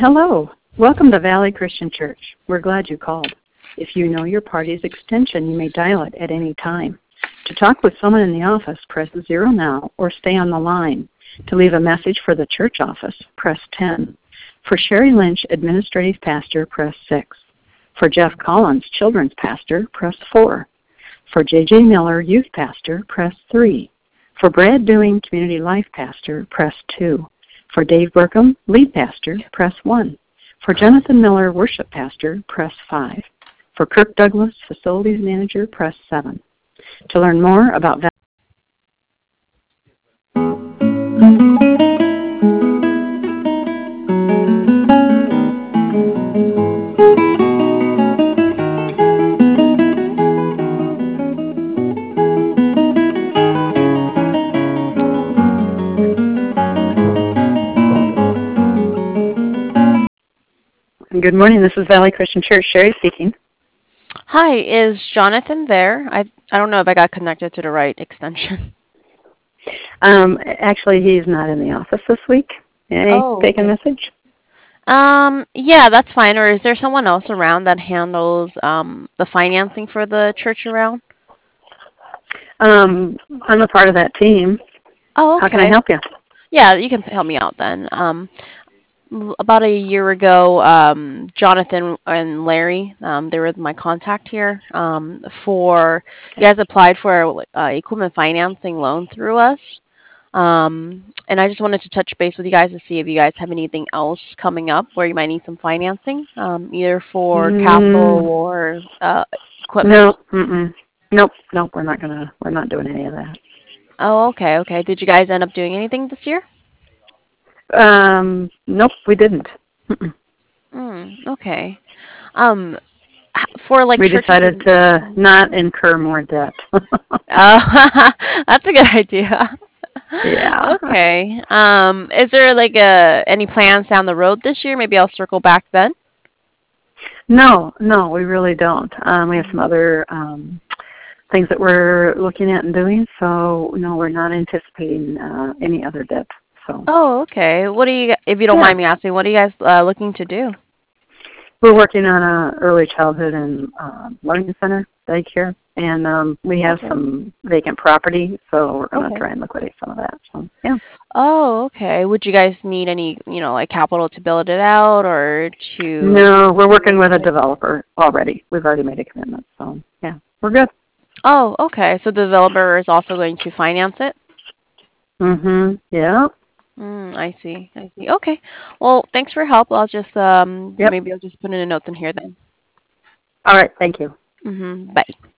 Hello. Welcome to Valley Christian Church. We're glad you called. If you know your party's extension, you may dial it at any time. To talk with someone in the office, press 0 now or stay on the line. To leave a message for the church office, press 10. For Sherry Lynch, Administrative Pastor, press 6. For Jeff Collins, Children's Pastor, press 4. For J.J. Miller, Youth Pastor, press 3. For Brad Dewing, Community Life Pastor, press 2. For Dave Burkham, Lead Pastor, press 1. For Jonathan Miller, Worship Pastor, press 5. For Kirk Douglas, Facilities Manager, press 7. To learn more about Good morning. This is Valley Christian Church. Sherry speaking. Hi, is Jonathan there? I don't know if I got connected to the right extension. Actually, he's not in the office this week. May I take a message? Yeah, that's fine. Or is there someone else around that handles the financing for the church around? I'm a part of that team. Oh, okay. How can I help you? Yeah, you can help me out then. About a year ago, Jonathan and Larry, they were my contact here. You guys applied for equipment financing loan through us. And I just wanted to touch base with you guys to see if you guys have anything else coming up where you might need some financing, either for capital or equipment. Nope, we're not doing any of that. Oh, okay. Did you guys end up doing anything this year? Nope, we didn't. Okay. For we decided to not incur more debt. That's a good idea. Yeah. Okay. Is there any plans down the road this year? Maybe I'll circle back then. No, we really don't. We have some other things that we're looking at and doing, so no, we're not anticipating any other debt. So. Oh, okay. If you don't mind me asking, what are you guys looking to do? We're working on a early childhood and learning center, daycare, and we have some vacant property, so we're going to try and liquidate some of that. So, yeah. Oh, okay. Would you guys need any, capital to build it out or to? No, we're working with a developer already. We've already made a commitment, so yeah, we're good. Oh, okay. So the developer is also going to finance it? Yeah. I see. Okay. Well, thanks for your help. I'll just maybe I'll just put in a note in here then. All right. Thank you. Bye.